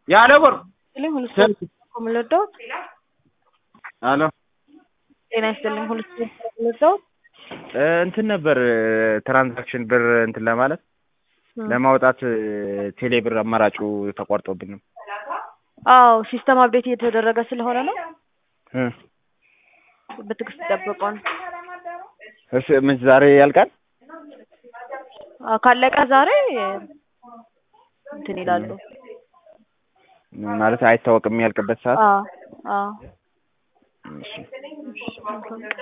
ያለ ወር ስለኝ ሁሉ ኮምለዶ አሎ ጤና ይስጥልኝ ሁሉ ኮምለዶ እንትን ነበር ትራንዛክሽን ብር እንትን ለማለት ለማውጣት ቴሌ ብር አማራጩ ተቋርጦብኝ ነው። አዎ ሲስተም አፕዴት እየተደረገ ስለሆነ ነው። በትክክል ተጠብቋል። እሺ ምን ዛሬ ያልቃል? ካለቀ ዛሬ እንትን ይላሉ ማለት አይታወቅም ያልቅበት ሰዓት። አዎ እሺ